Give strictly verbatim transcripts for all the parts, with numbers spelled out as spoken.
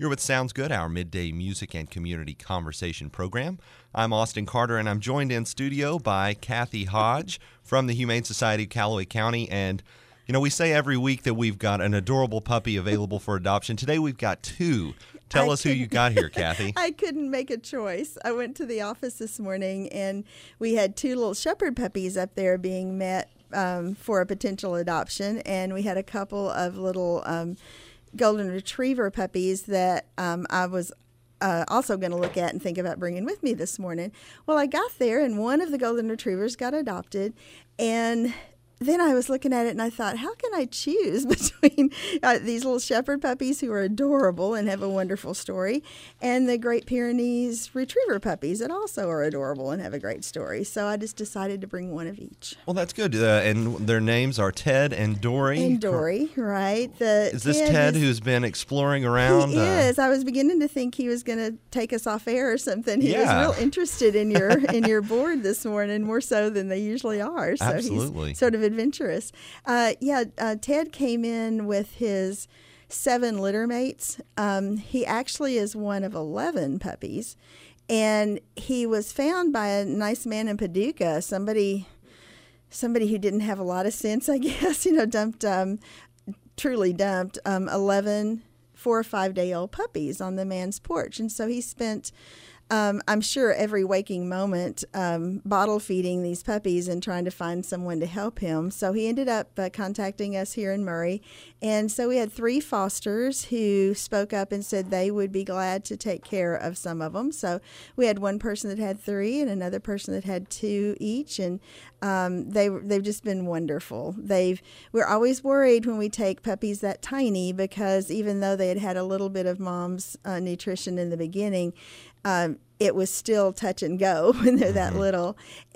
You're with Sounds Good, our midday music and community conversation program. I'm Austin Carter, and I'm joined in studio by Kathy Hodge from the Humane Society of Callaway County. And, you know, we say every week that we've got an adorable puppy available for adoption. Today we've got two. Tell I us who you got here, Kathy. I couldn't make a choice. I went to the office this morning, and we had two little shepherd puppies up there being met um, for a potential adoption, and we had a couple of little um, golden retriever puppies that um, I was uh, also going to look at and think about bringing with me this morning. Well, I got there, and one of the golden retrievers got adopted, and then I was looking at it and I thought, how can I choose between uh, these little shepherd puppies who are adorable and have a wonderful story and the Great Pyrenees retriever puppies that also are adorable and have a great story? So I just decided to bring one of each. Well, that's good. Uh, and their names are Ted and Dory. And Dory, right. The is this Ted, Ted is, who's been exploring around? He uh, is. I was beginning to think he was going to take us off air or something. He yeah. was real interested in your in your board this morning, more so than they usually are. So Absolutely. He's sort of adventurous. Uh, yeah, uh, Ted came in with his seven litter mates. Um, he actually is one of eleven puppies, and he was found by a nice man in Paducah, somebody somebody who didn't have a lot of sense, I guess, you know, dumped, um, truly dumped um, eleven four or five day old puppies on the man's porch. And so he spent Um, I'm sure every waking moment um, bottle feeding these puppies and trying to find someone to help him. So he ended up uh, contacting us here in Murray. And so we had three fosters who spoke up and said they would be glad to take care of some of them. So we had one person that had three and another person that had two each. And um, they, they've just been wonderful. They've We're always worried when we take puppies that tiny because even though they had had a little bit of mom's uh, nutrition in the beginning, Um, it was still touch and go when they're that little.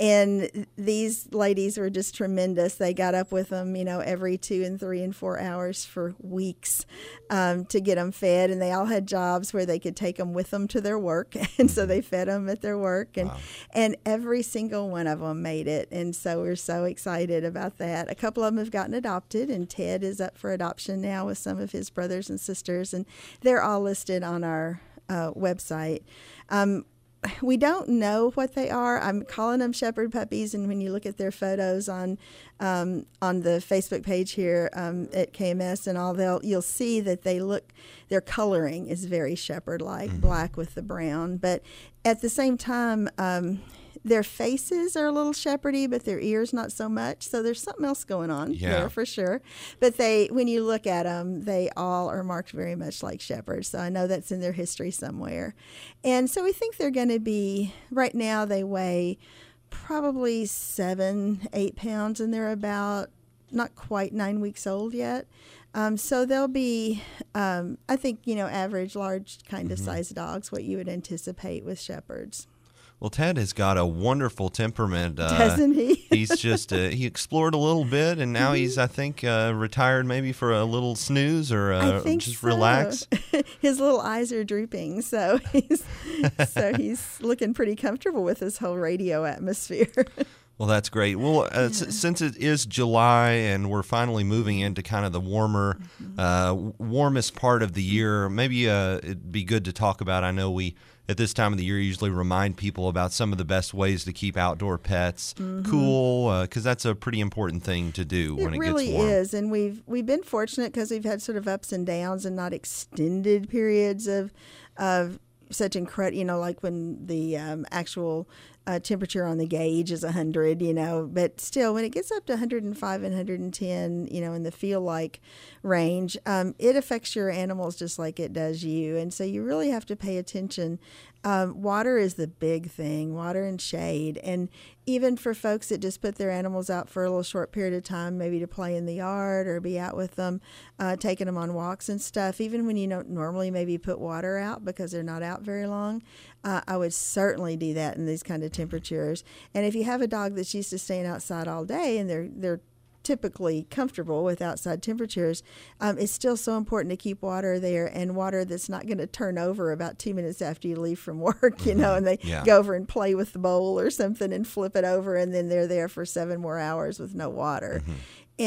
And these ladies were just tremendous. They got up with them, you know, every two and three and four hours for weeks um, to get them fed. And they all had jobs where they could take them with them to their work. And so they fed them at their work. And, wow. and every single one of them made it. And so we're so excited about that. A couple of them have gotten adopted, and Ted is up for adoption now with some of his brothers and sisters. And they're all listed on our uh, website. Um, we don't know what they are. I'm calling them shepherd puppies, and when you look at their photos on um, on the Facebook page here um, at K M S and all, they'll you'll see that they look. Their coloring is very shepherd-like, mm-hmm. black with the brown. But at the same time, um, their faces are a little shepherdy, but their ears not so much. So there's something else going on yeah. there for sure. But they, when you look at them, they all are marked very much like shepherds. So I know that's in their history somewhere. And so we think they're going to be, right now they weigh probably seven, eight pounds, and they're about not quite nine weeks old yet. Um, so they'll be, um, I think, you know, average, large kind of mm-hmm. size dogs, what you would anticipate with shepherds. Well, Ted has got a wonderful temperament. Uh, Doesn't he? he's just, uh, he explored a little bit, and now mm-hmm. he's, I think, uh, retired maybe for a little snooze or uh, I think just so. relax. His little eyes are drooping, so he's, so he's looking pretty comfortable with this whole radio atmosphere. Well, that's great. Well, uh, yeah. s- since it is July and we're finally moving into kind of the warmer, mm-hmm. uh, warmest part of the year, maybe uh, it'd be good to talk about, I know we, at this time of the year, usually remind people about some of the best ways to keep outdoor pets mm-hmm. cool, because uh, that's a pretty important thing to do when it, it really gets warm. It really is, and we've, we've been fortunate because we've had sort of ups and downs and not extended periods of of such incredible, you know, like when the um, actual uh, temperature on the gauge is one hundred, you know, but still when it gets up to one hundred five and one hundred ten, you know, in the feel-like range, um, it affects your animals just like it does you. And so you really have to pay attention. Um, water is the big thing, water and shade. And even for folks that just put their animals out for a little short period of time, maybe to play in the yard or be out with them, uh, taking them on walks and stuff, even when you don't normally maybe put water out because they're not out very long, uh, I would certainly do that in these kind of temperatures. And if you have a dog that's used to staying outside all day and they're they're typically comfortable with outside temperatures, um, it's still so important to keep water there, and water that's not going to turn over about two minutes after you leave from work, you know, and they yeah. go over and play with the bowl or something and flip it over, and then they're there for seven more hours with no water. Mm-hmm. And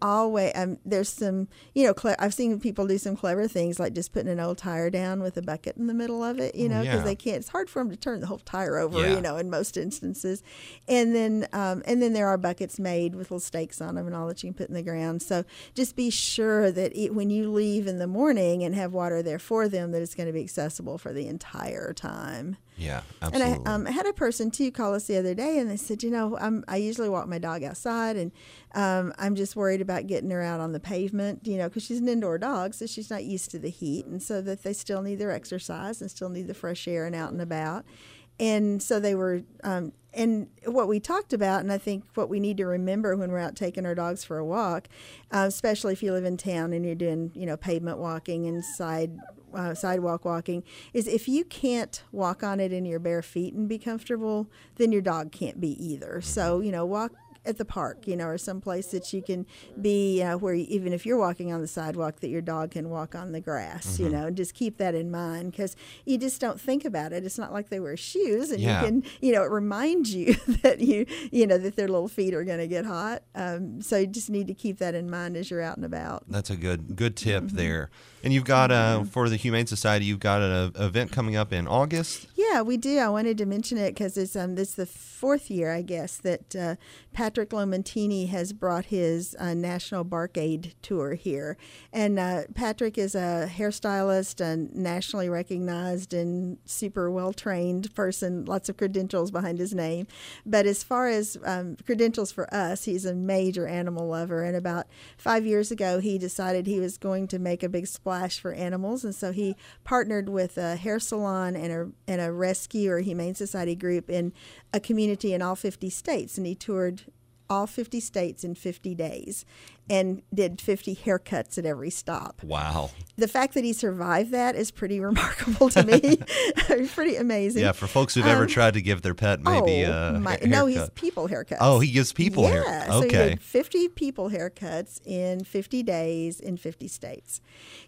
always um, there's some, you know, cle- I've seen people do some clever things like just putting an old tire down with a bucket in the middle of it, you know, because yeah. they can't. It's hard for them to turn the whole tire over, Yeah. you know, in most instances. And then um, and then there are buckets made with little stakes on them and all that you can put in the ground. So just be sure that it, when you leave in the morning and have water there for them, that it's going to be accessible for the entire time. Yeah, absolutely. And I, um, I had a person, too, call us the other day, and they said, you know, I'm, I usually walk my dog outside, and um, I'm just worried about getting her out on the pavement, you know, because she's an indoor dog, so she's not used to the heat, and so that they still need their exercise and still need the fresh air and out and about. And so they were, um, and what we talked about, and I think what we need to remember when we're out taking our dogs for a walk, uh, especially if you live in town and you're doing, you know, pavement walking and side uh, sidewalk walking, is if you can't walk on it in your bare feet and be comfortable, then your dog can't be either. So, you know, walk at the park, you know, or someplace that you can be, uh, where you, even if you're walking on the sidewalk, that your dog can walk on the grass, mm-hmm. you know, and just keep that in mind, because you just don't think about it. It's not like they wear shoes, and yeah. you can, you know, it reminds you that you, you know, that their little feet are going to get hot. Um, so you just need to keep that in mind as you're out and about. That's a good good tip mm-hmm. there. And you've got, uh, mm-hmm. for the Humane Society, you've got an event coming up in August? Yeah, we do. I wanted to mention it because it's um, this is the fourth year, I guess, that uh, Patrick Lomontini has brought his uh, National Bark Aid Tour here. And uh, Patrick is a hairstylist, a nationally recognized and super well-trained person, lots of credentials behind his name. But as far as um, credentials for us, he's a major animal lover. And about five years ago, he decided he was going to make a big splash for animals. And so he partnered with a hair salon and a, and a rescue or Humane Society group in a community in all fifty states. And he toured all fifty states in fifty days and did fifty haircuts at every stop. Wow. The fact that he survived that is pretty remarkable to me. Pretty amazing. Yeah, for folks who've um, ever tried to give their pet maybe oh, a my, haircut. No, he's people haircuts. Oh, he gives people yeah, haircuts. So Okay. he did fifty people haircuts in fifty days in fifty states.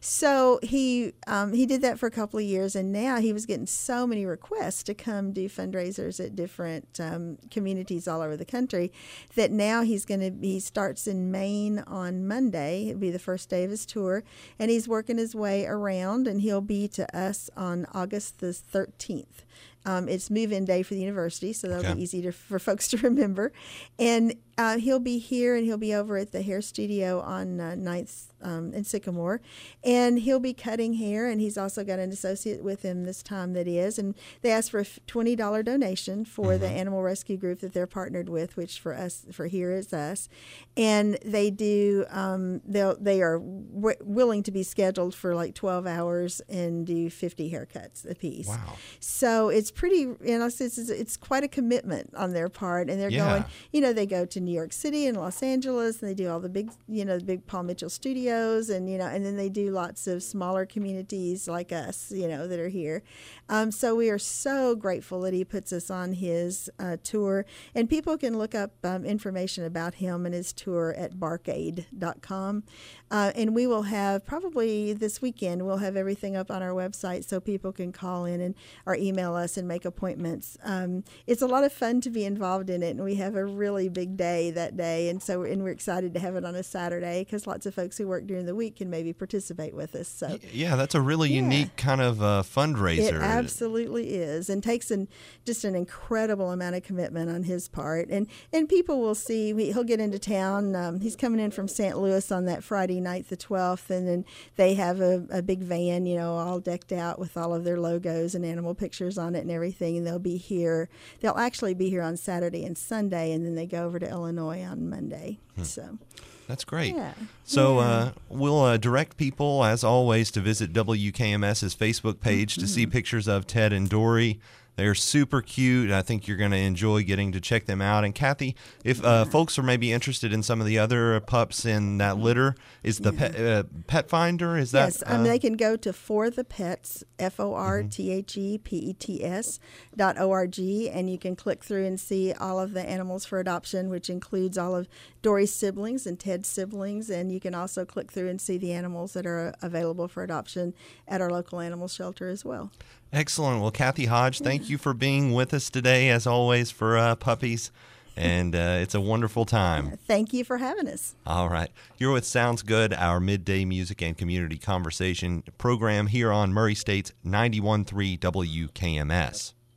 So he um, he did that for a couple of years, and now he was getting so many requests to come do fundraisers at different um, communities all over the country that now he's going to he starts in Maine on Monday. It'll be the first day of his tour, and he's working his way around, and he'll be to us on August the thirteenth. Um, it's move-in day for the university, so that'll Okay. be easy to, for folks to remember. And uh, he'll be here, and he'll be over at the hair studio on uh, ninth um, in Sycamore. And he'll be cutting hair, and he's also got an associate with him this time that is. And they asked for a twenty dollars donation for mm-hmm. the animal rescue group that they're partnered with, which for us, for here is us. And they do, um, they'll, they are w- willing to be scheduled for like twelve hours and do fifty haircuts a piece. Wow. So it's pretty, you know, it's, it's, it's quite a commitment on their part. And they're Yeah. going, you know, they go to New York City and Los Angeles, and they do all the big, you know, the big Paul Mitchell studios, and, you know, and then they do lots of smaller communities like us, you know, that are here. Um, so we are so grateful that he puts us on his uh, tour. And people can look up um, information about him and his tour at bark aid dot com. Uh, and we will have, probably this weekend, we'll have everything up on our website so people can call in and or email us and make appointments. Um, it's a lot of fun to be involved in it, and we have a really big day that day. And so and we're excited to have it on a Saturday because lots of folks who work during the week can maybe participate with us. So Yeah, that's a really Yeah. unique kind of uh, fundraiser. It absolutely is, and takes an, just an incredible amount of commitment on his part. And and people will see, he'll get into town. Um, he's coming in from Saint Louis on that Friday night, the twelfth, and then they have a, a big van, you know, all decked out with all of their logos and animal pictures on it and everything. And they'll be here. They'll actually be here on Saturday and Sunday, and then they go over to Illinois on Monday. Hmm. So. That's great. Yeah. So yeah. uh, we'll uh, direct people, as always, to visit W K M S's Facebook page mm-hmm. to see pictures of Ted and Dory. They're super cute. I think you're going to enjoy getting to check them out. And Kathy, if uh, folks are maybe interested in some of the other pups in that litter, is the yeah. pet, uh, Pet Finder? Is that? Yes, um, uh, they can go to For the Pets, F O R T H E P E T S dot O R G, and you can click through and see all of the animals for adoption, which includes all of Dory's siblings and Ted's siblings. And you can also click through and see the animals that are available for adoption at our local animal shelter as well. Excellent. Well, Kathy Hodge, thank you for being with us today, as always, for uh, Puppies. and uh, it's a wonderful time. Thank you for having us. All right. You're with Sounds Good, our midday music and community conversation program here on Murray State's ninety-one point three W K M S.